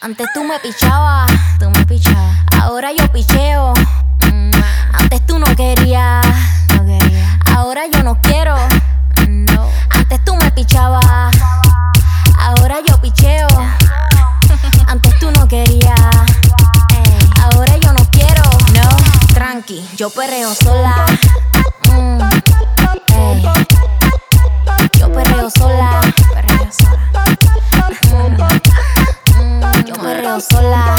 Antes tú me pichabas, ahora yo picheo. Antes tú no querías, ahora yo no quiero. Antes tú me pichabas, ahora yo picheo. Antes tú no querías, ahora yo no quiero. No, tranqui, yo perreo sola. Yo perreo sola. Yo perreo sola.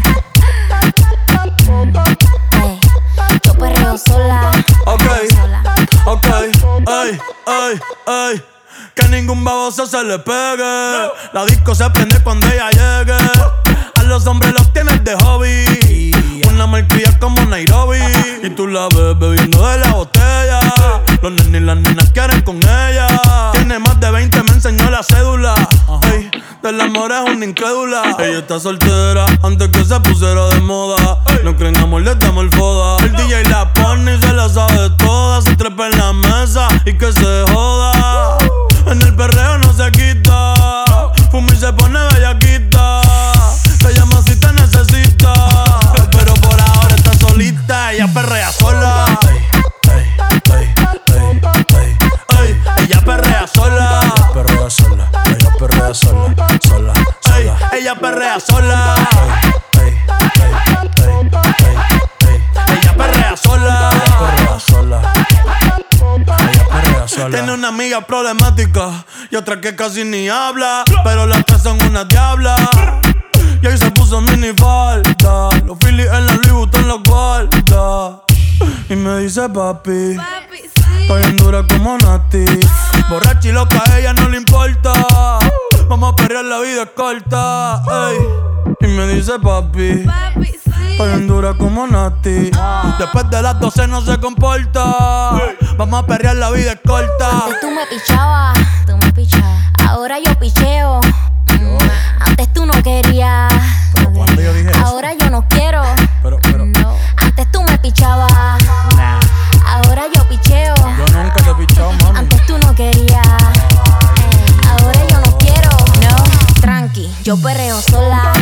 Yo perreo sola. Ok, ey. Que ningún baboso se le pegue. La disco se prende cuando ella llegue. A los hombres los tienes de hobby. Una malcria como Nairobi. Y tú la ves bebiendo de la botella. Los nenes y las nenas quieren con ella. Tiene más de 20, me enseñó la cédula. Ey, del amor es una incrédula. Ella está soltera antes que se pusiera de moda. No creen amor, le damos el foda. El DJ la pone y se la sabe toda. Se trepa en la mesa y que se joda. En el perreo no se quita. Fuma y se pone bellaquita. Te llama si te necesita. Pero por ahora está solita. Ella perrea sola. Ella perrea sola. Ella perrea sola. Ella perrea sola. Ella perrea sola. Tiene una amiga problemática y otra que casi ni habla, pero las tres son una diabla. Y ahí se puso mini falta, los Phillies en la Louis Vuitton los guarda. Y me dice papi, estoy en dura como Nati. Borracha y loca, a ella no le importa. Vamos a perrear, la vida es corta. Ey. Y me dice papi, estoy en dura como Nati. Después de las 12 no se comporta. Vamos a perrear, la vida es corta. Antes tú me pichabas, ahora yo picheo. Antes tú no querías, ¿Cuándo yo dije eso? ahora yo no quiero. Pero Antes tú me pichabas, ahora yo picheo. yo nunca te he pichado, mami. Antes tú no querías, ahora yo no quiero. No, tranqui, yo perreo sola.